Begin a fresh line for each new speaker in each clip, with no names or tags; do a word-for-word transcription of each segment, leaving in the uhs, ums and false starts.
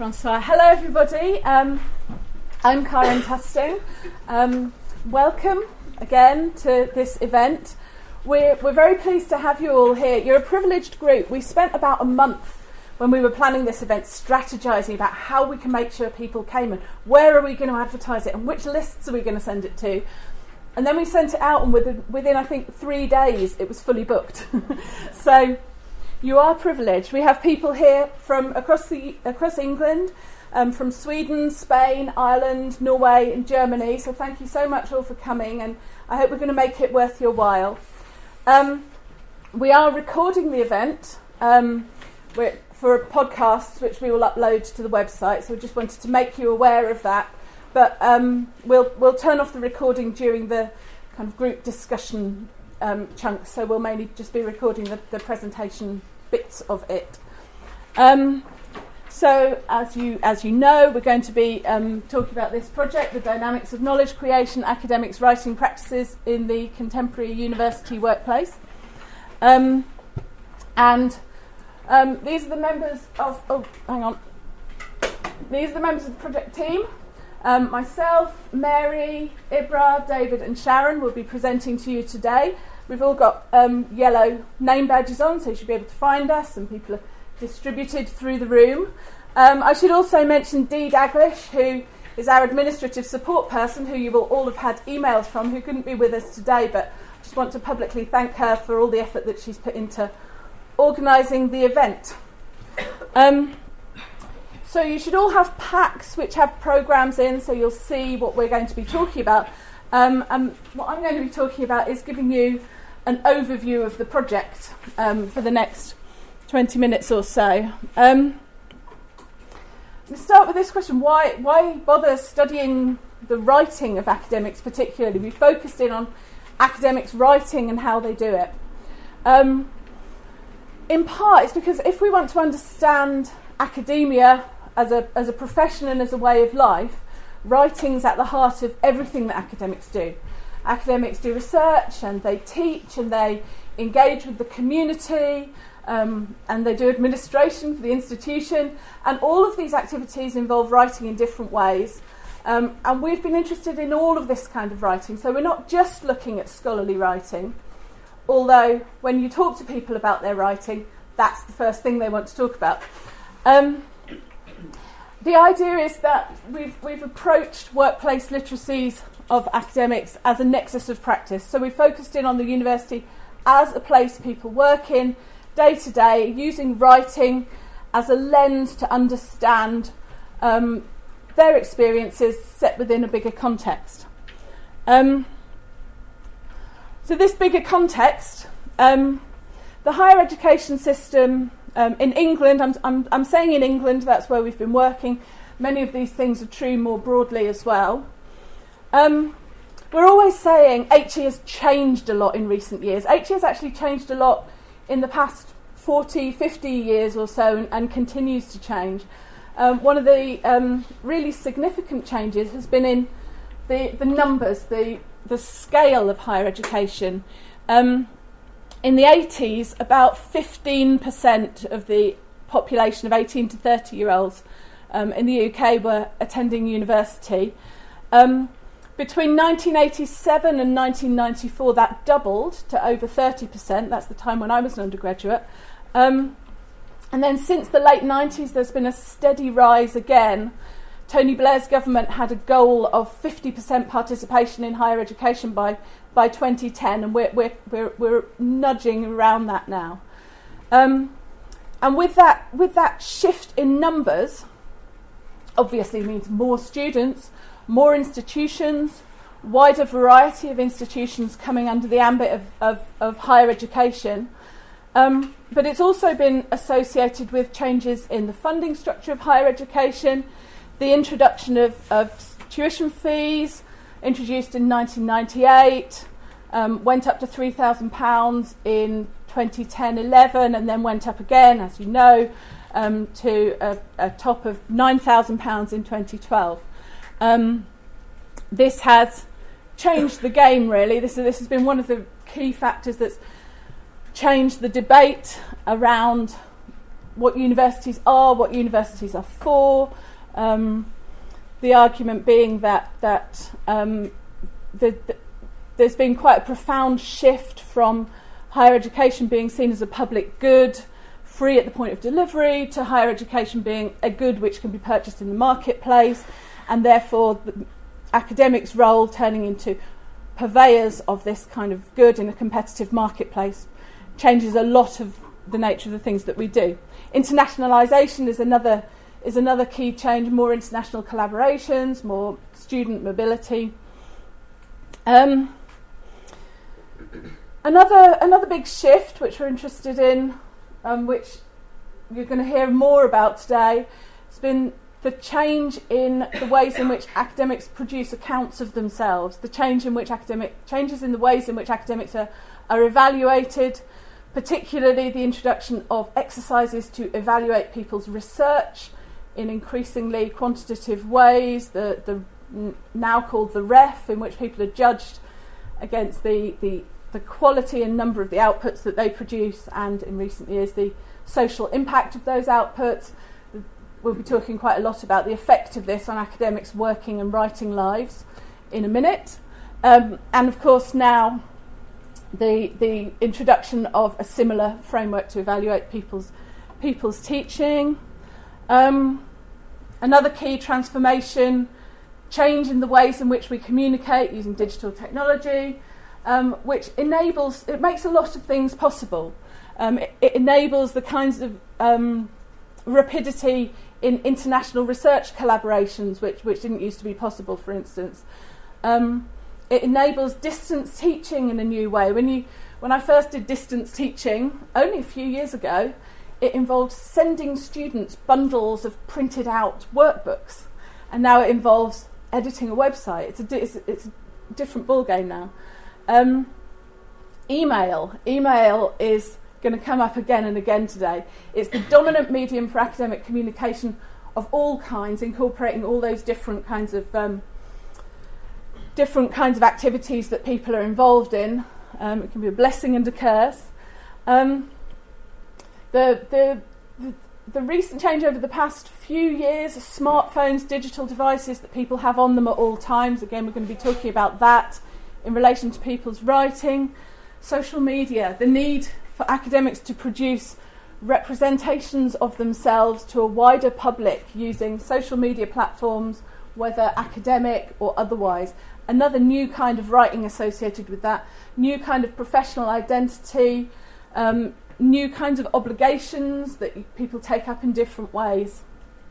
Francois. Hello everybody, um, I'm Karen Tusting. Um, welcome again to this event. We're, we're very pleased to have you all here. You're a privileged group. We spent about a month when we were planning this event strategising about how we can make sure people came and where are we going to advertise it and which lists are we going to send it to. And then we sent it out, and within, within I think three days it was fully booked. So you are privileged. We have people here from across the across England, um, from Sweden, Spain, Ireland, Norway and Germany. So thank you so much all for coming, and I hope we're going to make it worth your while. Um, we are recording the event um, we're, for podcasts, which we will upload to the website. So we just wanted to make you aware of that. But um, we'll we'll turn off the recording during the kind of group discussion um, chunks. So we'll mainly just be recording the, the presentation bits of it. Um, so as you as you know, we're going to be um, talking about this project, the dynamics of knowledge creation, academics writing practices in the contemporary university workplace. Um, and um, these are the members of. Oh, hang on. These are the members of the project team. Um, myself, Mary, Ibra, David and Sharon will be presenting to you today. We've all got um, yellow name badges on, so you should be able to find us, and people are distributed through the room. Um, I should also mention Dee Daglish, who is our administrative support person, who you will all have had emails from, who couldn't be with us today, but I just want to publicly thank her for all the effort that she's put into organising the event. Um, So you should all have packs which have programmes in, so you'll see what we're going to be talking about. Um, and what I'm going to be talking about is giving you an overview of the project um, for the next twenty minutes or so. Um, let's start with this question. Why, why bother studying the writing of academics particularly? We focused in on academics writing and how they do it. Um, in part, it's because if we want to understand academia as a as a profession and as a way of life, writing's at the heart of everything that academics do. Academics do research and they teach and they engage with the community um, and they do administration for the institution, and all of these activities involve writing in different ways. Um, and we've been interested in all of this kind of writing, so we're not just looking at scholarly writing, although when you talk to people about their writing, that's the first thing they want to talk about. Um, The idea is that we've we've approached workplace literacies of academics as a nexus of practice. So we focused in on the university as a place people work in day to day, using writing as a lens to understand um, their experiences set within a bigger context. Um, so this bigger context, um, the higher education system. Um, in England, I'm, I'm, I'm saying in England, that's where we've been working. Many of these things are true more broadly as well. Um, we're always saying H E has changed a lot in recent years. H E has actually changed a lot in the past forty, fifty years or so, and, and continues to change. Um, one of the um, really significant changes has been in the, the numbers, the, the scale of higher education. Um, In the eighties, about fifteen percent of the population of eighteen to thirty year olds um, in the U K were attending university. Um, between nineteen eighty-seven and nineteen ninety-four, that doubled to over thirty percent. That's the time when I was an undergraduate. Um, and then since the late nineties, there's been a steady rise again. Tony Blair's government had a goal of fifty percent participation in higher education by by twenty ten, and we're we're we're, we're nudging around that now. Um, and with that with that shift in numbers, obviously means more students, more institutions, wider variety of institutions coming under the ambit of of, of higher education. Um, but it's also been associated with changes in the funding structure of higher education, the introduction of, of tuition fees, introduced in nineteen ninety-eight, um, went up to three thousand pounds in twenty ten eleven, and then went up again, as you know, um, to a, a top of nine thousand pounds in twenty twelve. Um, this has changed the game, really. This, this has been one of the key factors that's changed the debate around what universities are, what universities are for. Um, the argument being that that um, the, the, there's been quite a profound shift from higher education being seen as a public good, free at the point of delivery, to higher education being a good which can be purchased in the marketplace, and therefore the academics' role turning into purveyors of this kind of good in a competitive marketplace changes a lot of the nature of the things that we do. Internationalisation is another is another key change, more international collaborations, more student mobility. Um, another another big shift which we're interested in, um, which you're going to hear more about today, has been the change in the ways in which academics produce accounts of themselves, the change in which academic changes in the ways in which academics are, are evaluated, particularly the introduction of exercises to evaluate people's research in increasingly quantitative ways, the, the n- now called the R E F, in which people are judged against the, the, the quality and number of the outputs that they produce, and in recent years the social impact of those outputs. We'll be talking quite a lot about the effect of this on academics' working and writing lives in a minute. Um, and of course now the the introduction of a similar framework to evaluate people's people's teaching. Um, another key transformation, change in the ways in which we communicate using digital technology, um, which enables, it makes a lot of things possible. Um, it, it enables the kinds of um, rapidity in international research collaborations, which, which didn't used to be possible, for instance. Um, it enables distance teaching in a new way. When you, when I first did distance teaching, only a few years ago, it involved sending students bundles of printed out workbooks. And now it involves editing a website. It's a, di- it's, it's a different ballgame now. Um, email. Email is going to come up again and again today. It's the dominant medium for academic communication of all kinds, incorporating all those different kinds of um, different kinds of activities that people are involved in. Um, it can be a blessing and a curse. Um, the, the the the recent change over the past few years, smartphones, digital devices that people have on them at all times. Again, we're going to be talking about that in relation to people's writing. Social media, the need for academics to produce representations of themselves to a wider public using social media platforms, whether academic or otherwise. Another new kind of writing associated with that, new kind of professional identity, um, new kinds of obligations that people take up in different ways.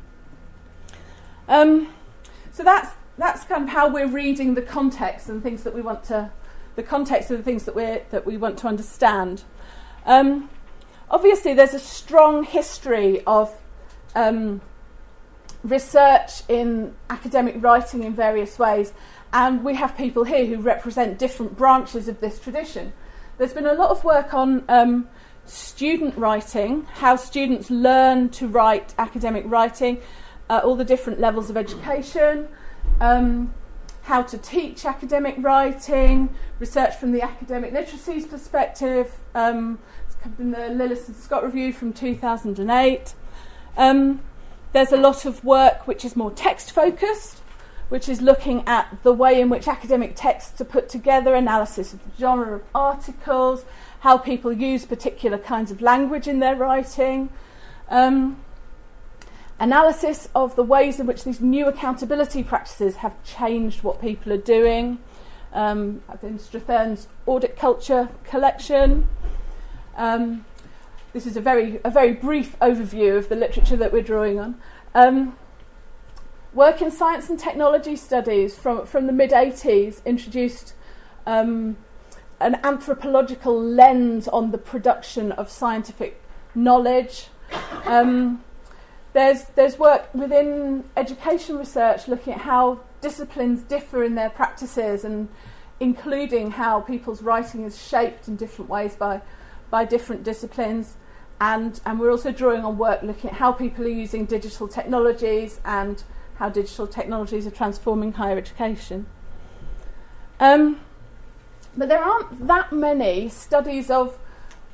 Um, so that's that's kind of how we're reading the context and things that we want to, the context of the things that we that we want to understand. Um, obviously, there's a strong history of um, research in academic writing in various ways, and we have people here who represent different branches of this tradition. There's been a lot of work on um, student writing, how students learn to write academic writing, uh, all the different levels of education, um, how to teach academic writing, research from the academic literacies perspective. Um, it's covered in the Lillis and Scott Review from two thousand eight. Um, there's a lot of work which is more text-focused, which is looking at the way in which academic texts are put together, analysis of the genre of articles, how people use particular kinds of language in their writing, um, analysis of the ways in which these new accountability practices have changed what people are doing. Um, in Strathern's Audit Culture collection. Um, this is a very a very brief overview of the literature that we're drawing on. Um, work in science and technology studies from, from the mid-eighties introduced um, an anthropological lens on the production of scientific knowledge. Um, there's there's work within education research looking at how disciplines differ in their practices, and including how people's writing is shaped in different ways by by different disciplines. And, and we're also drawing on work looking at how people are using digital technologies and how digital technologies are transforming higher education. Um, but there aren't that many studies of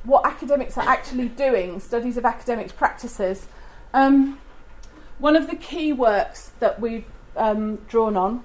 what academics are actually doing, studies of academics' practices. Um, one of the key works that we've um, drawn on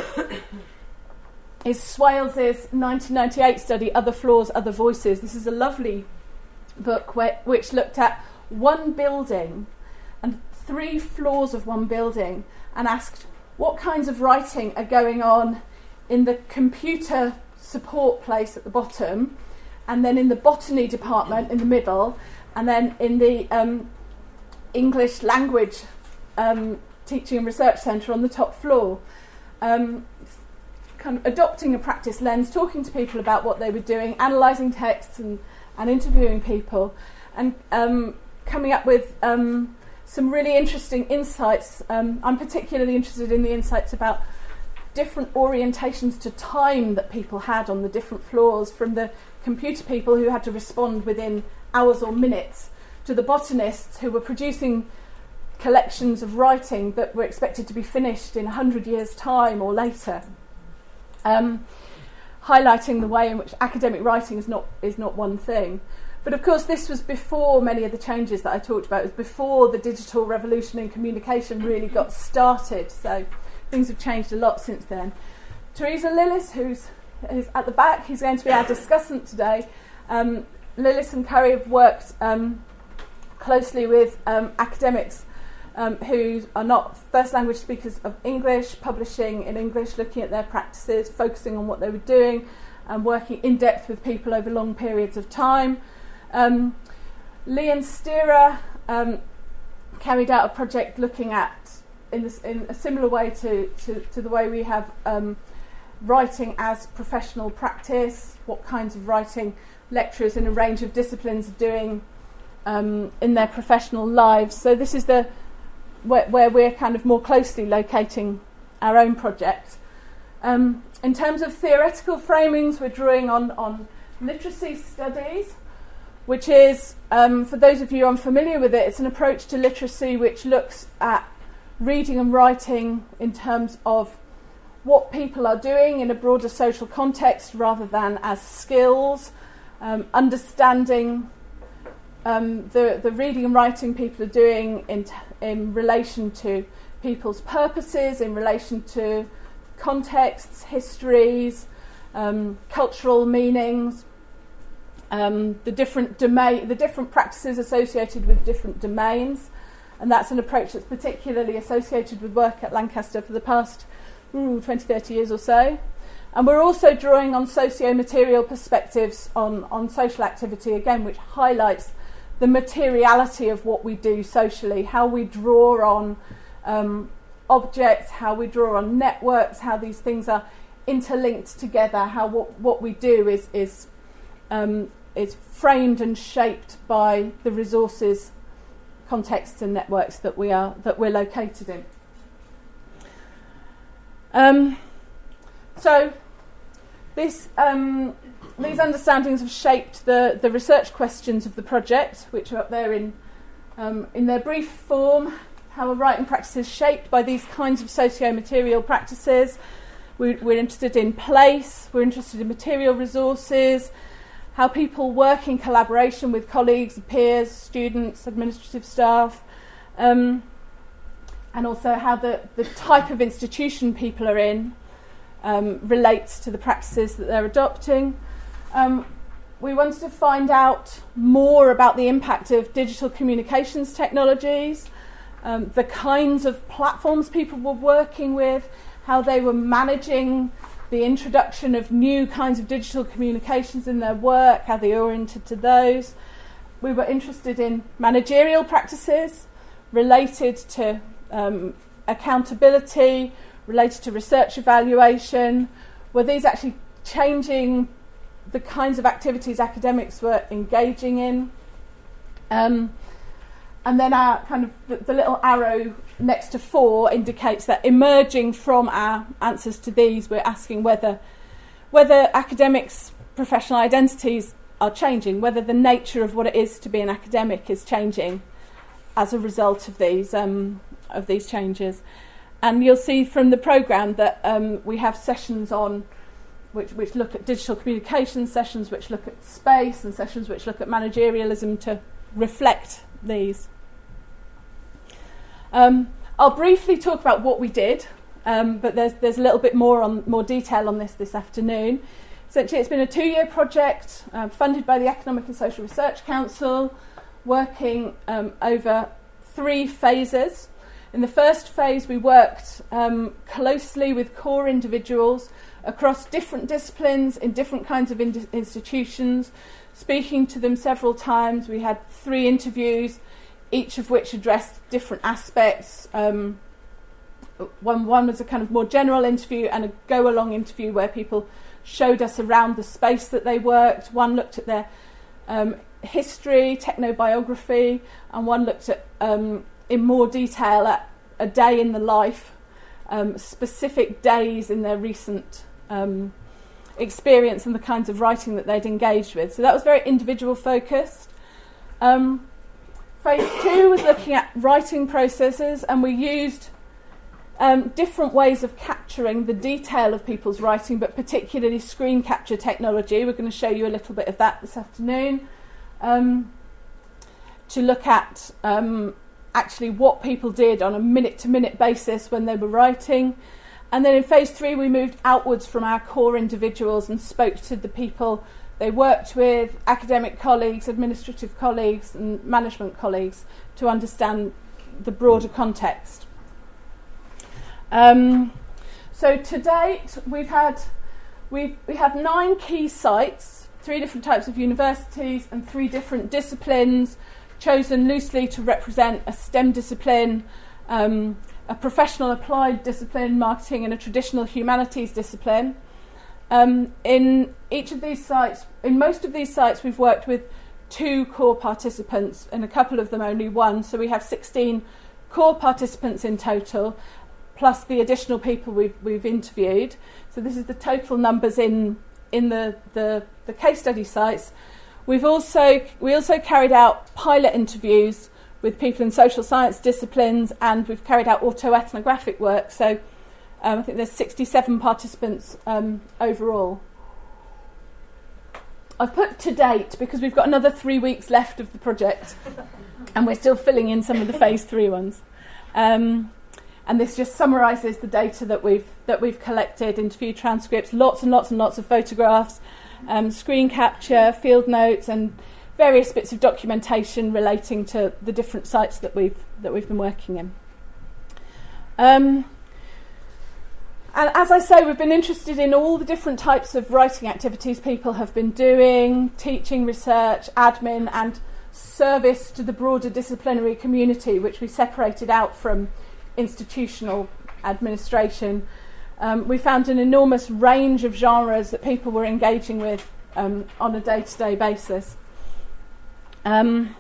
is Swales's nineteen ninety-eight study, Other Floors, Other Voices. This is a lovely book where, which looked at one building and three floors of one building and asked what kinds of writing are going on in the computer support place at the bottom, and then in the botany department in the middle, and then in the um, English language um, teaching and research centre on the top floor. Um, kind of adopting a practice lens, talking to people about what they were doing, analysing texts and, and interviewing people, and um, coming up with um, some really interesting insights. Um, I'm particularly interested in the insights about different orientations to time that people had on the different floors, from the computer people who had to respond within hours or minutes to the botanists who were producing collections of writing that were expected to be finished in one hundred years' time or later. Um, highlighting the way in which academic writing is not is not one thing. But of course this was before many of the changes that I talked about. It was before the digital revolution in communication really got started, so things have changed a lot since then. Teresa Lillis, who's, who's at the back, who's going to be our discussant today. Um, Lillis and Curry have worked um, closely with um, academics Um, who are not first language speakers of English, publishing in English, looking at their practices, focusing on what they were doing, and working in depth with people over long periods of time. Um, Leon Steerer um, carried out a project looking at, in, this, in a similar way to, to, to the way we have um, writing as professional practice, what kinds of writing lecturers in a range of disciplines are doing um, in their professional lives. So this is the Where, where we're kind of more closely locating our own project. Um, in terms of theoretical framings, we're drawing on, on literacy studies, which is, um, for those of you unfamiliar with it, it's an approach to literacy which looks at reading and writing in terms of what people are doing in a broader social context rather than as skills, um, understanding Um, the, the reading and writing people are doing in, t- in relation to people's purposes, in relation to contexts, histories, um, cultural meanings, um, the different domain, the different practices associated with different domains, and that's an approach that's particularly associated with work at Lancaster for the past ooh, twenty, thirty years or so. And we're also drawing on socio-material perspectives on, on social activity, again, which highlights the materiality of what we do socially, how we draw on um, objects, how we draw on networks, how these things are interlinked together, how what, what we do is is um, is framed and shaped by the resources, contexts and networks that we are that we're located in. Um, so this um, These understandings have shaped the, the research questions of the project, which are up there in um, in their brief form. How are writing practices shaped by these kinds of socio-material practices? We, we're interested in place, we're interested in material resources, how people work in collaboration with colleagues, peers, students, administrative staff, um, and also how the, the type of institution people are in um, relates to the practices that they're adopting. Um, we wanted to find out more about the impact of digital communications technologies, um, the kinds of platforms people were working with, how they were managing the introduction of new kinds of digital communications in their work, how they oriented to those. We were interested in managerial practices related to um, accountability, related to research evaluation. Were these actually changing the kinds of activities academics were engaging in? Um, and then our kind of the, the little arrow next to four indicates that emerging from our answers to these, we're asking whether whether academics' professional identities are changing, whether the nature of what it is to be an academic is changing as a result of these um, of these changes. And you'll see from the programme that um, we have sessions on which, which look at digital communication, sessions which look at space, and sessions which look at managerialism to reflect these. Um, I'll briefly talk about what we did, um, but there's there's a little bit more on more detail on this this afternoon. Essentially, it's been a two-year project uh, funded by the Economic and Social Research Council, working um, over three phases. In the first phase, we worked um, closely with core individuals across different disciplines in different kinds of in- institutions, speaking to them several times. We had three interviews, each of which addressed different aspects. Um, one, one was a kind of more general interview and a go-along interview where people showed us around the space that they worked. One looked at their um, history, technobiography, and one looked at um, in more detail at a day in the life, um, specific days in their recent um, experience and the kinds of writing that they'd engaged with. So that was very individual focused. Um, phase two was looking at writing processes, and we used um, different ways of capturing the detail of people's writing, but particularly screen capture technology. We're going to show you a little bit of that this afternoon, um, to look at um, actually what people did on a minute-to-minute basis when they were writing. And then in phase three, we moved outwards from our core individuals and spoke to the people they worked with, academic colleagues, administrative colleagues, and management colleagues, to understand the broader context. Um, so to date, we've had we've, we have nine key sites, three different types of universities and three different disciplines, chosen loosely to represent a STEM discipline, um, a professional applied discipline, marketing, and a traditional humanities discipline. Um, in each of these sites, in most of these sites, we've worked with two core participants, and a couple of them only one. So we have sixteen core participants in total, plus the additional people we've we've interviewed. So this is the total numbers in in the the, the case study sites. We've also we also carried out pilot interviews with people in social science disciplines, and we've carried out autoethnographic work. So um, I think there's sixty-seven participants um, overall. I've put to date because we've got another three weeks left of the project, and we're still filling in some of the phase three ones. Um, and this just summarises the data that we've that we've collected: interview transcripts, lots and lots and lots of photographs, Um, screen capture, field notes, and various bits of documentation relating to the different sites that we've that we've been working in. Um, and as I say, we've been interested in all the different types of writing activities people have been doing: teaching, research, admin, and service to the broader disciplinary community, which we separated out from institutional administration. Um, we found an enormous range of genres that people were engaging with um, on a day-to-day basis. Um,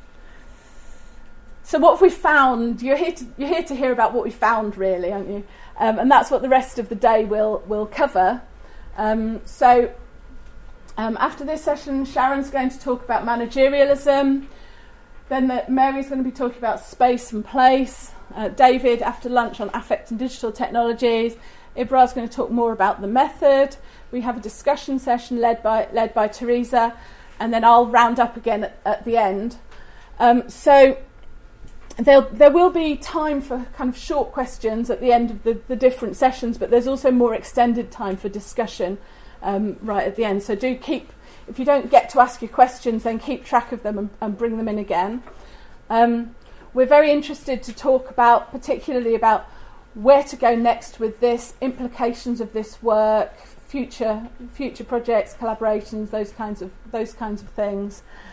so what have we found? You're here to, you're here to hear about what we found, really, aren't you? Um, and that's what the rest of the day will will cover. Um, so um, after this session, Sharon's going to talk about managerialism. Then the, Mary's going to be talking about space and place. Uh, David, after lunch, on affect and digital technologies. Ibra's going to talk more about the method. We have a discussion session led by led by Teresa, and then I'll round up again at, at the end. Um, so there there will be time for kind of short questions at the end of the, the different sessions, but there's also more extended time for discussion um, right at the end. So do keep, if you don't get to ask your questions, then keep track of them and, and bring them in again. Um, we're very interested to talk about, particularly about where to go next with this, implications of this work, future future projects, collaborations, those kinds of those kinds of things.